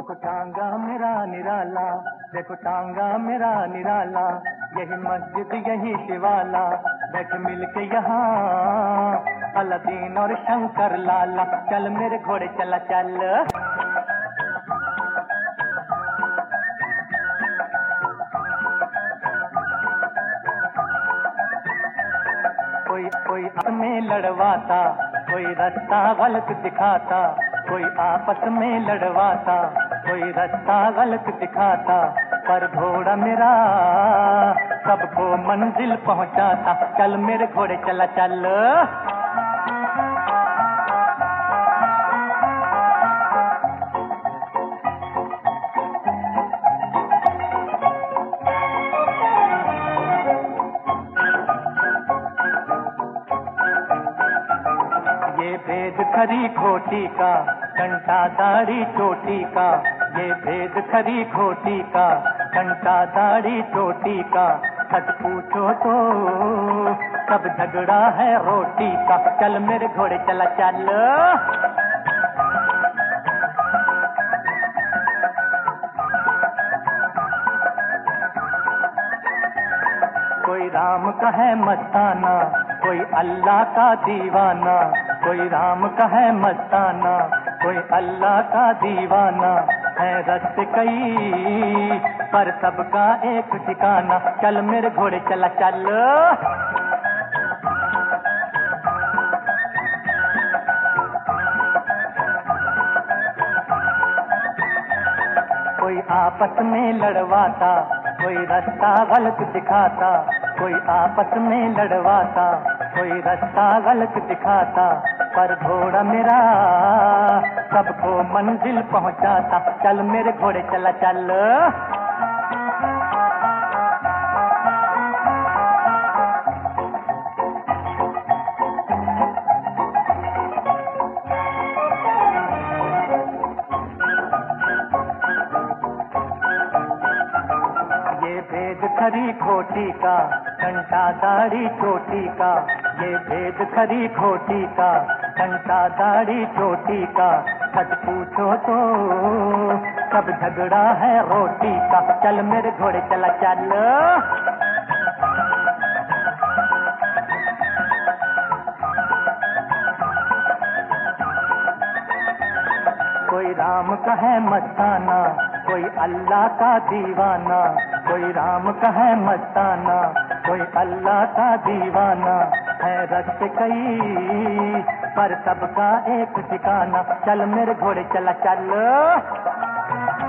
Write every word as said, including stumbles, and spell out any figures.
देखो टांगा मेरा निराला, देखो टांगा मेरा निराला, यही मस्जिद यही शिवाला, बैठ मिल के यहाँ अलादीन और शंकर लाला। चल मेरे घोड़े चला चल, कोई कोई में लड़वाता, कोई रास्ता गलत दिखाता, कोई आपस में लड़वाता, कोई रास्ता गलत दिखाता, पर घोड़ा मेरा सबको मंजिल पहुंचाता। चल मेरे घोड़े चला चल, भेद खरी खोटी का, कंटा दाढ़ी चोटी का, ये भेद खरी खोटी का, कंटा दाढ़ी चोटी का, सच पूछो तो सब झगड़ा है रोटी का। चल मेरे घोड़े चला चल, कोई राम का है मस्ताना, कोई अल्लाह का दीवाना, कोई राम का है मस्ताना, कोई अल्लाह का दीवाना, है रस्ते कई पर सबका एक ठिकाना। चल मेरे घोड़े चला चल, कोई आपस में लड़वाता, कोई रास्ता गलत दिखाता, कोई आपस में लड़वाता, कोई रास्ता गलत दिखाता, पर घोड़ा मेरा सबको मंजिल पहुंचाता। चल मेरे घोड़े चला चल, भेद खरी खोटी का, कंटा दाढ़ी चोटी का, ये भेद खरी खोटी का, कंटा दाढ़ी चोटी का, सच पूछो तो सब झगड़ा है रोटी का। चल मेरे घोड़े चला चल, कोई राम का है मस्ताना, कोई अल्लाह का दीवाना, कोई राम का है मस्ताना, कोई अल्लाह का दीवाना, है रास्ते कई पर सबका एक ठिकाना। चल मेरे घोड़े चला चल,